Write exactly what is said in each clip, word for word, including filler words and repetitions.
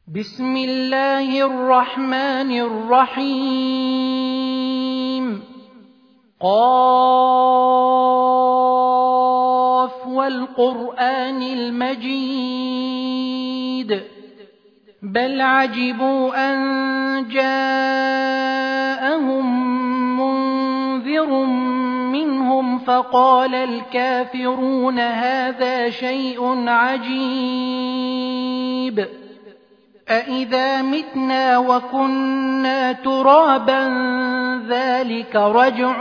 بسم الله الرحمن الرحيم قاف والقرآن المجيد بل عجبوا أن جاءهم منذر منهم فقال الكافرون هذا شيء عجيب أإذا متنا وكنا ترابا ذلك رجع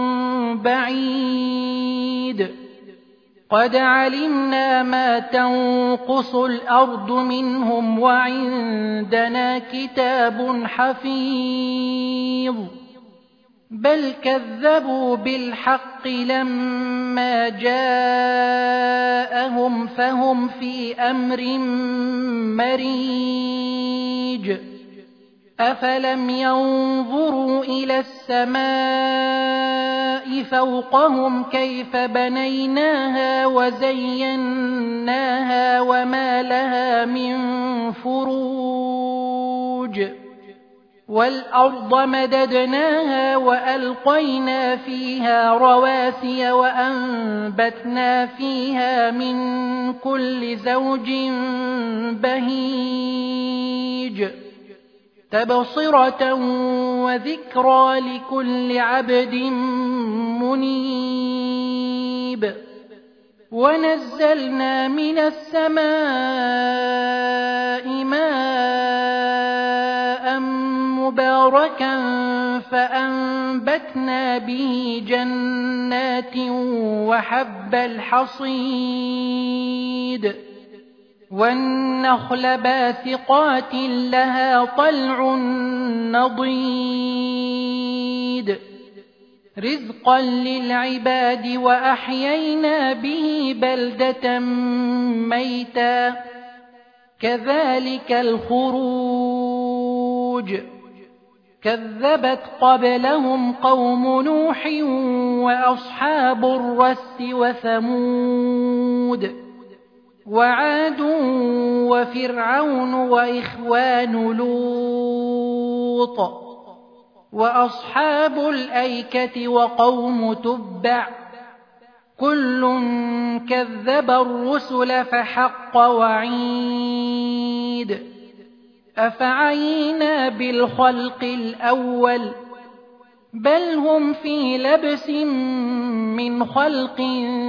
بعيد قد علمنا ما تنقص الأرض منهم وعندنا كتاب حفيظ بل كذبوا بالحق لما جاءهم فهم في أمر مريج أفلم ينظروا إلى السماء فوقهم كيف بنيناها وزيناها وما لها من فروج والأرض مددناها وألقينا فيها رواسي وأنبتنا فيها من كل زوج بهيج تبصرة وذكرى لكل عبد منيب ونزلنا من السماء ماء مباركا فأنبتنا به جنات وحب الحصيد والنخل باسقات لها طلع نضيد رزقا للعباد وأحيينا به بلدة ميتا كذلك الخروج كذبت قبلهم قوم نوح وأصحاب الرس وثمود وعاد وفرعون وإخوان لوط وأصحاب الأيكة وقوم تبع كل كذب الرسل فحق وعيد أفعينا بالخلق الأول بل هم في لبس من خلق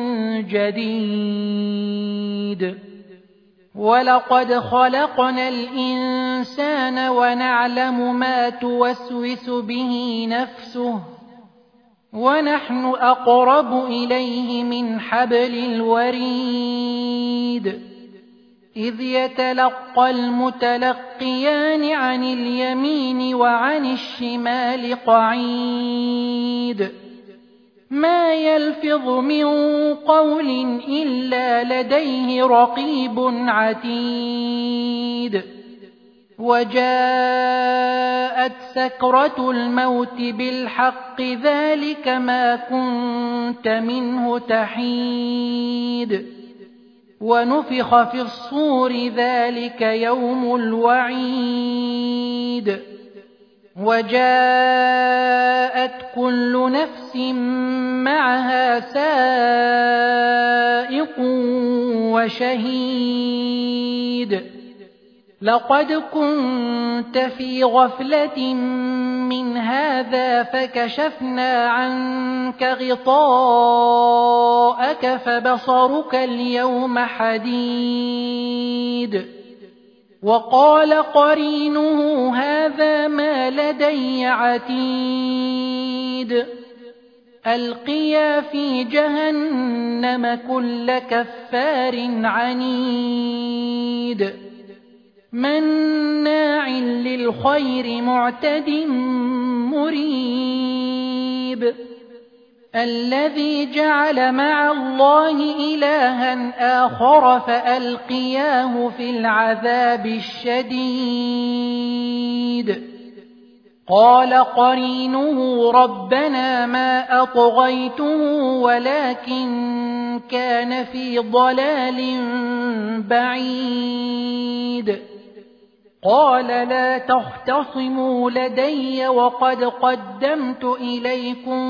جديد ولقد خلقنا الإنسان ونعلم ما توسوس به نفسه ونحن أقرب إليه من حبل الوريد إذ يتلقى المتلقيان عن اليمين وعن الشمال قعيد ما يلفظ من قول إلا لديه رقيب عتيد وجاءت سكرة الموت بالحق ذلك ما كنت منه تحيد ونفخ في الصور ذلك يوم الوعيد وجاءت كل نفس معها سائق وشهيد لقد كنت في غفلة من هذا فكشفنا عنك غطاءك فبصرك اليوم حديد وقال قرينه هذا ما لدي عتيد ألقيا في جهنم كل كفار عنيد مناع للخير معتد مريب الذي جعل مع الله إلها آخر فألقياه في العذاب الشديد قال قرينه ربنا ما أطغيته ولكن كان في ضلال بعيد قال لا تختصموا لدي وقد قدمت إليكم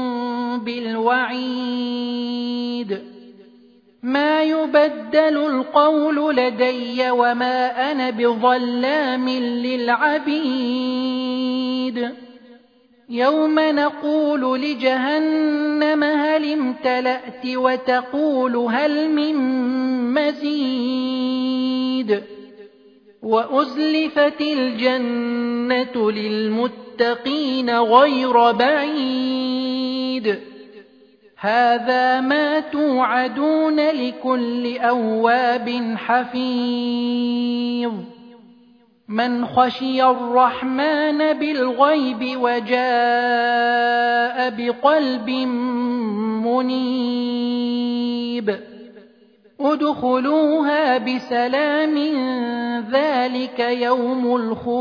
بالوعيد ما يبدل القول لدي وما أنا بظلام للعبيد يوم نقول لجهنم هل امتلأت وتقول هل من مزيد وأزلفت الجنة للمتقين غير بعيد هذا ما توعدون لكل أواب حفيظ من خشي الرحمن بالغيب وجاء بقلب منيب ادخلوها بسلام ذلك يوم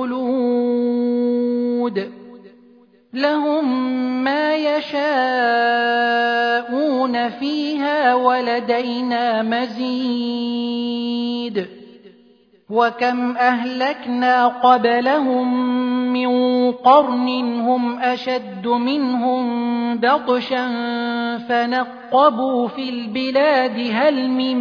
الخلود لهم ما يشاءون فيها ولدينا مزيد وكم أهلكنا قبلهم من قرن هم أشد منهم بطشا فنقبوا في البلاد هل من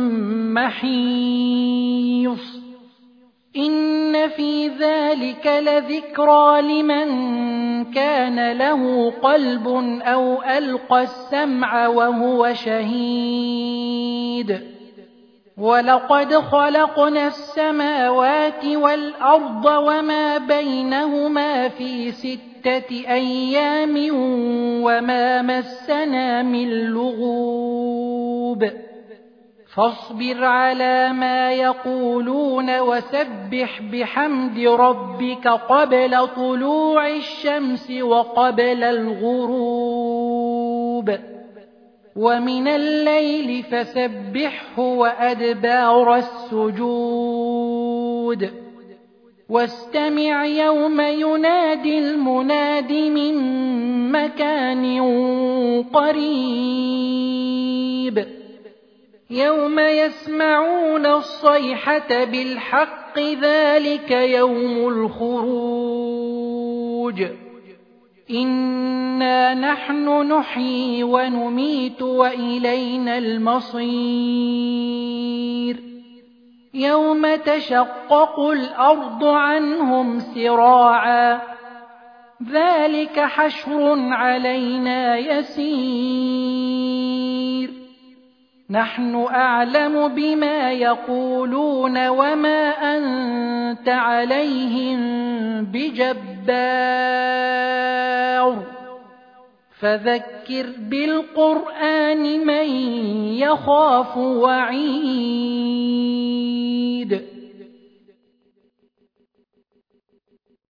محيص إن في ذلك لذكرى لمن كان له قلب أو ألقى السمع وهو شهيد ولقد خلقنا السماوات والأرض وما بينهما في ستة أيام وما مسنا من لغوب فاصبر على ما يقولون وسبح بحمد ربك قبل طلوع الشمس وقبل الغروب ومن الليل فسبحه وأدبار السجود واستمع يوم ينادي المناد من مكان قريب يوم يسمعون الصيحة بالحق ذلك يوم الخروج إنا نحن نحيي ونميت وإلينا المصير يوم تشقق الأرض عنهم سراعا ذلك حشر علينا يسير نحن أعلم بما يقولون وما أنت عليهم بجبار فذكر بالقرآن من يخاف وعيد